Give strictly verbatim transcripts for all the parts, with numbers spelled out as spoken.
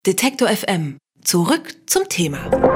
Detektor F M. Zurück zum Thema.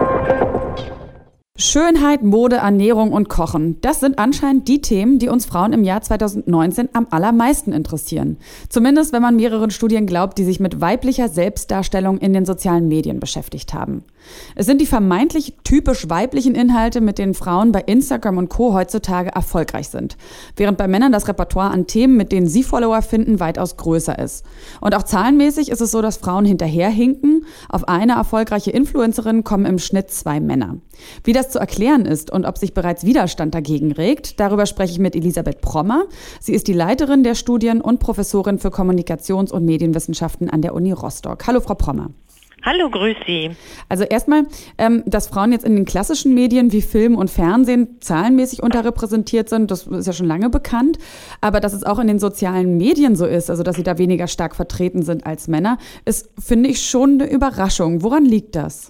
Schönheit, Mode, Ernährung und Kochen. Das sind anscheinend die Themen, die uns Frauen im Jahr zweitausendneunzehn am allermeisten interessieren. Zumindest, wenn man mehreren Studien glaubt, die sich mit weiblicher Selbstdarstellung in den sozialen Medien beschäftigt haben. Es sind die vermeintlich typisch weiblichen Inhalte, mit denen Frauen bei Instagram und Co. heutzutage erfolgreich sind. Während bei Männern das Repertoire an Themen, mit denen sie Follower finden, weitaus größer ist. Und auch zahlenmäßig ist es so, dass Frauen hinterherhinken. Auf eine erfolgreiche Influencerin kommen im Schnitt zwei Männer. Wie das zu erklären ist und ob sich bereits Widerstand dagegen regt, darüber spreche ich mit Elisabeth Prommer. Sie ist die Leiterin der Studien und Professorin für Kommunikations- und Medienwissenschaften an der Uni Rostock. Hallo, Frau Prommer. Hallo, grüß Sie. Also erstmal, ähm, dass Frauen jetzt in den klassischen Medien wie Film und Fernsehen zahlenmäßig unterrepräsentiert sind, das ist ja schon lange bekannt. Aber dass es auch in den sozialen Medien so ist, also dass sie da weniger stark vertreten sind als Männer, ist, finde ich, schon eine Überraschung. Woran liegt das?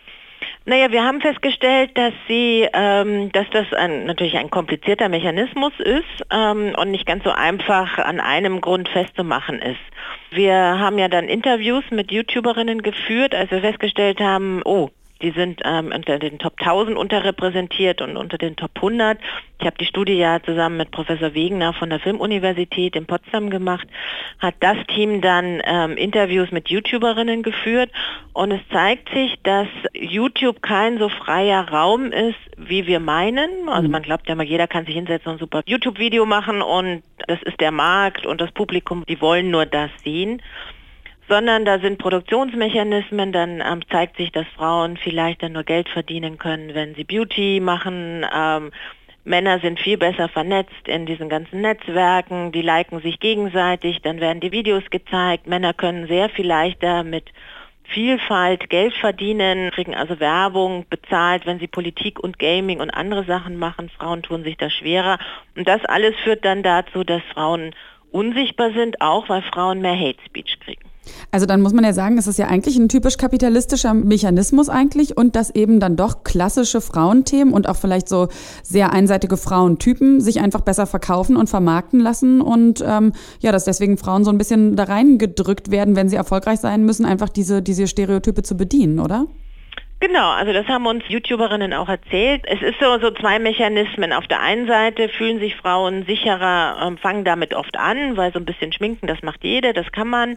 Naja, wir haben festgestellt, dass sie, ähm, dass das ein, natürlich ein komplizierter Mechanismus ist ähm, und nicht ganz so einfach an einem Grund festzumachen ist. Wir haben ja dann Interviews mit YouTuberinnen geführt, als wir festgestellt haben, oh, die sind ähm, unter den Top tausend unterrepräsentiert und unter den Top hundert. Ich habe die Studie ja zusammen mit Professor Wegener von der Filmuniversität in Potsdam gemacht, hat das Team dann ähm, Interviews mit YouTuberinnen geführt und es zeigt sich, dass YouTube kein so freier Raum ist, wie wir meinen. Also man glaubt ja mal, jeder kann sich hinsetzen und ein super YouTube-Video machen und das ist der Markt und das Publikum, die wollen nur das sehen. Sondern da sind Produktionsmechanismen, dann ähm, zeigt sich, dass Frauen vielleicht dann nur Geld verdienen können, wenn sie Beauty machen. Ähm, Männer sind viel besser vernetzt in diesen ganzen Netzwerken, die liken sich gegenseitig, dann werden die Videos gezeigt. Männer können sehr viel leichter mit Vielfalt Geld verdienen, kriegen also Werbung bezahlt, wenn sie Politik und Gaming und andere Sachen machen. Frauen tun sich das schwerer. Und das alles führt dann dazu, dass Frauen unsichtbar sind, auch weil Frauen mehr Hate Speech kriegen. Also dann muss man ja sagen, es ist ja eigentlich ein typisch kapitalistischer Mechanismus eigentlich und dass eben dann doch klassische Frauenthemen und auch vielleicht so sehr einseitige Frauentypen sich einfach besser verkaufen und vermarkten lassen und ähm, ja, dass deswegen Frauen so ein bisschen da reingedrückt werden, wenn sie erfolgreich sein müssen, einfach diese, diese Stereotype zu bedienen, oder? Genau, also das haben uns YouTuberinnen auch erzählt. Es ist so, so zwei Mechanismen. Auf der einen Seite fühlen sich Frauen sicherer, ähm, fangen damit oft an, weil so ein bisschen schminken, das macht jede, das kann man.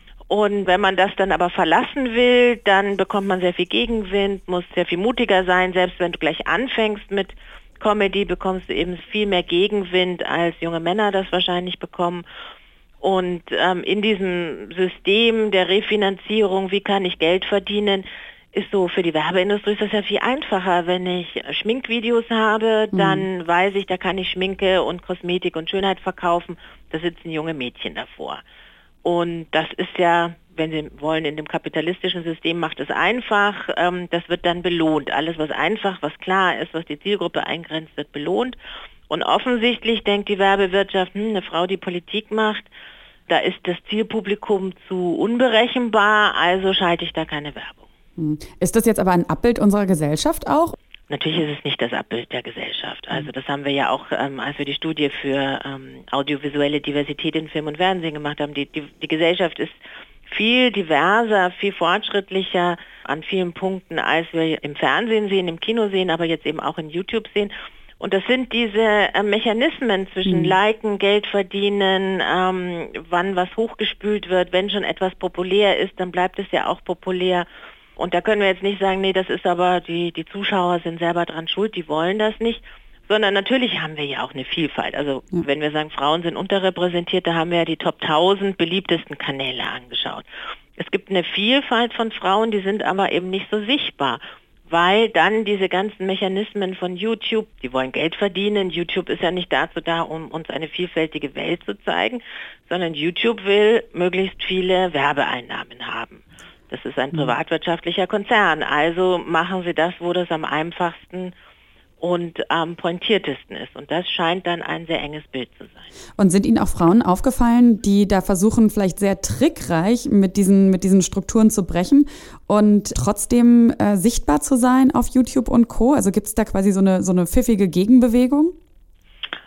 Und wenn man das dann aber verlassen will, dann bekommt man sehr viel Gegenwind, muss sehr viel mutiger sein. Selbst wenn du gleich anfängst mit Comedy, bekommst du eben viel mehr Gegenwind, als junge Männer das wahrscheinlich bekommen. Und ähm, in diesem System der Refinanzierung, wie kann ich Geld verdienen, ist so für die Werbeindustrie ist das ja viel einfacher. Wenn ich Schminkvideos habe, dann mhm. weiß ich, da kann ich Schminke und Kosmetik und Schönheit verkaufen. Da sitzen junge Mädchen davor. Und das ist ja, wenn Sie wollen, in dem kapitalistischen System macht es einfach. Ähm, das wird dann belohnt. Alles, was einfach, was klar ist, was die Zielgruppe eingrenzt, wird belohnt. Und offensichtlich denkt die Werbewirtschaft, hm, eine Frau, die Politik macht, da ist das Zielpublikum zu unberechenbar, also schalte ich da keine Werbung. Ist das jetzt aber ein Abbild unserer Gesellschaft auch? Natürlich ist es nicht das Abbild der Gesellschaft. Also das haben wir ja auch, ähm, als wir die Studie für ähm, audiovisuelle Diversität in Film und Fernsehen gemacht haben. Die, die, die Gesellschaft ist viel diverser, viel fortschrittlicher an vielen Punkten, als wir im Fernsehen sehen, im Kino sehen, aber jetzt eben auch in YouTube sehen. Und das sind diese äh, Mechanismen zwischen mhm. Liken, Geld verdienen, ähm, wann was hochgespült wird. Wenn schon etwas populär ist, dann bleibt es ja auch populär. Und da können wir jetzt nicht sagen, nee, das ist aber, die, die Zuschauer sind selber dran schuld, die wollen das nicht. Sondern natürlich haben wir ja auch eine Vielfalt. Also ja. wenn wir sagen, Frauen sind unterrepräsentiert, da haben wir ja die Top tausend beliebtesten Kanäle angeschaut. Es gibt eine Vielfalt von Frauen, die sind aber eben nicht so sichtbar. Weil dann diese ganzen Mechanismen von YouTube, die wollen Geld verdienen. YouTube ist ja nicht dazu da, um uns eine vielfältige Welt zu zeigen, sondern YouTube will möglichst viele Werbeeinnahmen haben. Das ist ein privatwirtschaftlicher Konzern, also machen sie das, wo das am einfachsten und am pointiertesten ist. Und das scheint dann ein sehr enges Bild zu sein. Und sind Ihnen auch Frauen aufgefallen, die da versuchen, vielleicht sehr trickreich mit diesen, mit diesen Strukturen zu brechen und trotzdem äh, sichtbar zu sein auf YouTube und Co.? Also gibt es da quasi so eine, so eine pfiffige Gegenbewegung?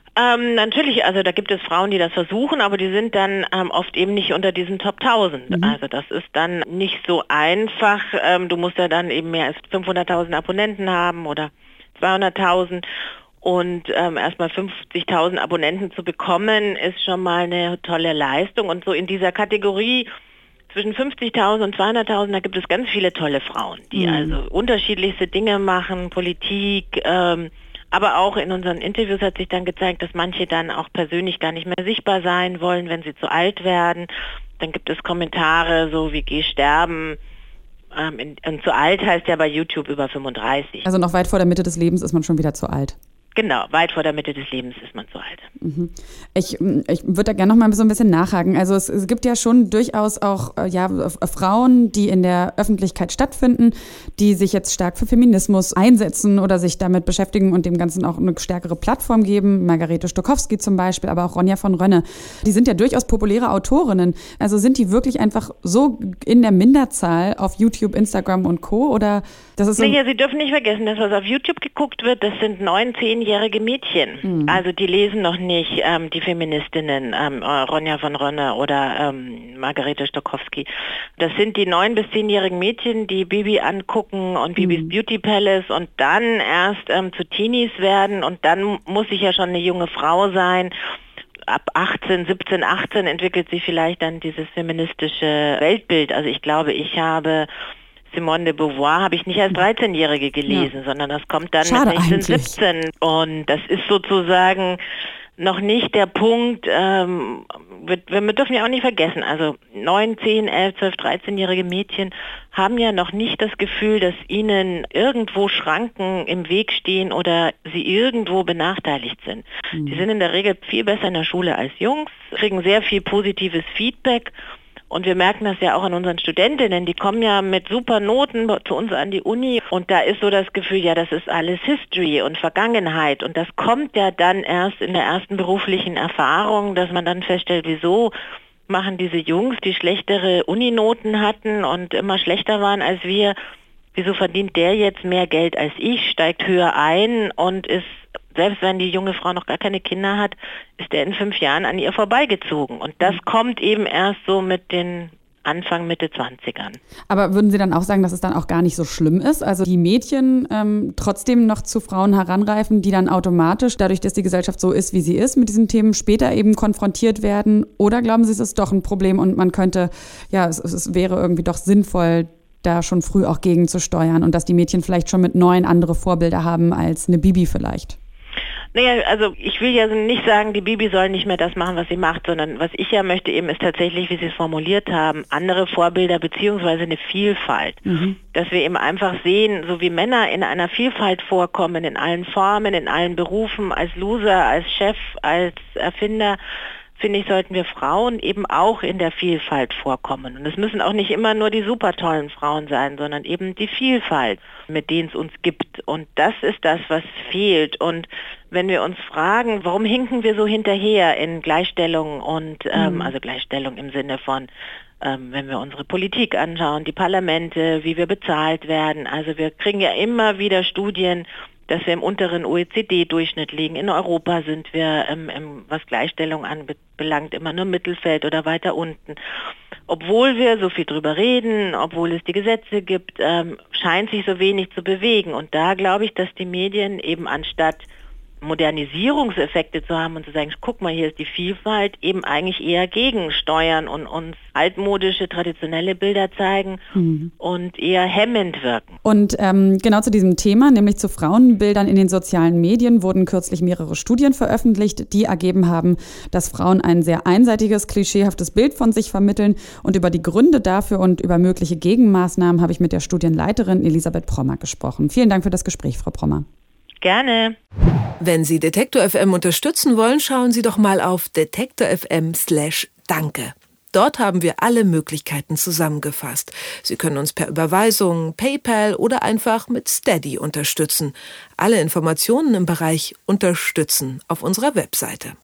Ähm, natürlich, also da gibt es Frauen, die das versuchen, aber die sind dann ähm, oft eben nicht unter diesen Top tausend. Mhm. Also das ist dann nicht so einfach. Ähm, du musst ja dann eben mehr als fünfhunderttausend Abonnenten haben oder zweihunderttausend. Und ähm, erstmal fünfzigtausend Abonnenten zu bekommen, ist schon mal eine tolle Leistung. Und so in dieser Kategorie zwischen fünfzigtausend und zweihunderttausend, da gibt es ganz viele tolle Frauen, die mhm. also unterschiedlichste Dinge machen, Politik, ähm, aber auch in unseren Interviews hat sich dann gezeigt, dass manche dann auch persönlich gar nicht mehr sichtbar sein wollen, wenn sie zu alt werden. Dann gibt es Kommentare so wie geh sterben. Ähm, in, und zu alt heißt ja bei YouTube über fünfunddreißig. Also noch weit vor der Mitte des Lebens ist man schon wieder zu alt. Genau, weit vor der Mitte des Lebens ist man zu alt. Mhm. Ich, ich würde da gerne noch mal so ein bisschen nachhaken. Also es, es gibt ja schon durchaus auch äh, ja, Frauen, die in der Öffentlichkeit stattfinden, die sich jetzt stark für Feminismus einsetzen oder sich damit beschäftigen und dem Ganzen auch eine stärkere Plattform geben. Margarete Stokowski zum Beispiel, aber auch Ronja von Rönne. Die sind ja durchaus populäre Autorinnen. Also sind die wirklich einfach so in der Minderzahl auf YouTube, Instagram und Co.? Oder das ist so naja, Sie dürfen nicht vergessen, dass was auf YouTube geguckt wird, das sind neun, zehnjährige Mädchen. Mhm. Also die lesen noch nicht ähm, die Feministinnen, ähm, Ronja von Rönne oder ähm, Margarete Stokowski. Das sind die neun- bis zehnjährigen Mädchen, die Bibi angucken und Bibis mhm. Beauty Palace und dann erst ähm, zu Teenies werden und dann muss ich ja schon eine junge Frau sein. Ab achtzehn, siebzehn, achtzehn entwickelt sich vielleicht dann dieses feministische Weltbild. Also ich glaube, ich habe Simone de Beauvoir habe ich nicht als dreizehnjährige gelesen, ja. sondern das kommt dann Schade mit sechzehn, eigentlich. siebzehn. Und das ist sozusagen noch nicht der Punkt, ähm, wir, wir dürfen ja auch nicht vergessen, also neun, zehn, elf, zwölf, dreizehnjährige Mädchen haben ja noch nicht das Gefühl, dass ihnen irgendwo Schranken im Weg stehen oder sie irgendwo benachteiligt sind. Mhm. Die sind in der Regel viel besser in der Schule als Jungs, kriegen sehr viel positives Feedback. Und wir merken das ja auch an unseren Studentinnen, die kommen ja mit super Noten zu uns an die Uni und da ist so das Gefühl, ja, das ist alles History und Vergangenheit und das kommt ja dann erst in der ersten beruflichen Erfahrung, dass man dann feststellt, wieso machen diese Jungs, die schlechtere Uninoten hatten und immer schlechter waren als wir, wieso verdient der jetzt mehr Geld als ich, steigt höher ein und ist, selbst wenn die junge Frau noch gar keine Kinder hat, ist der in fünf Jahren an ihr vorbeigezogen. Und das kommt eben erst so mit den Anfang, Mitte zwanzigern. Aber würden Sie dann auch sagen, dass es dann auch gar nicht so schlimm ist? Also die Mädchen ähm, trotzdem noch zu Frauen heranreifen, die dann automatisch, dadurch, dass die Gesellschaft so ist, wie sie ist, mit diesen Themen später eben konfrontiert werden? Oder glauben Sie, es ist doch ein Problem und man könnte, ja, es, es wäre irgendwie doch sinnvoll, da schon früh auch gegen zu steuern und dass die Mädchen vielleicht schon mit neun andere Vorbilder haben als eine Bibi vielleicht? Naja, also ich will ja nicht sagen, die Bibi soll nicht mehr das machen, was sie macht, sondern was ich ja möchte eben ist tatsächlich, wie Sie es formuliert haben, andere Vorbilder beziehungsweise eine Vielfalt. Mhm. Dass wir eben einfach sehen, so wie Männer in einer Vielfalt vorkommen, in allen Formen, in allen Berufen, als Loser, als Chef, als Erfinder, finde ich, sollten wir Frauen eben auch in der Vielfalt vorkommen. Und es müssen auch nicht immer nur die super tollen Frauen sein, sondern eben die Vielfalt, mit denen es uns gibt. Und das ist das, was fehlt. Und wenn wir uns fragen, warum hinken wir so hinterher in Gleichstellung und, ähm, mhm. also Gleichstellung im Sinne von, ähm, wenn wir unsere Politik anschauen, die Parlamente, wie wir bezahlt werden. Also wir kriegen ja immer wieder Studien, dass wir im unteren O E C D-Durchschnitt liegen. In Europa sind wir, ähm, im, was Gleichstellung anbelangt, immer nur Mittelfeld oder weiter unten. Obwohl wir so viel drüber reden, obwohl es die Gesetze gibt, ähm, scheint sich so wenig zu bewegen. Und da glaube ich, dass die Medien eben anstatt Modernisierungseffekte zu haben und zu sagen, guck mal, hier ist die Vielfalt, eben eigentlich eher gegensteuern und uns altmodische, traditionelle Bilder zeigen mhm. und eher hemmend wirken. Und ähm, genau zu diesem Thema, nämlich zu Frauenbildern in den sozialen Medien, wurden kürzlich mehrere Studien veröffentlicht, die ergeben haben, dass Frauen ein sehr einseitiges, klischeehaftes Bild von sich vermitteln. Und über die Gründe dafür und über mögliche Gegenmaßnahmen habe ich mit der Studienleiterin Elisabeth Prommer gesprochen. Vielen Dank für das Gespräch, Frau Prommer. Gerne. Wenn Sie Detektor F M unterstützen wollen, schauen Sie doch mal auf detektor F M slash danke. Dort haben wir alle Möglichkeiten zusammengefasst. Sie können uns per Überweisung, PayPal oder einfach mit Steady unterstützen. Alle Informationen im Bereich Unterstützen auf unserer Webseite.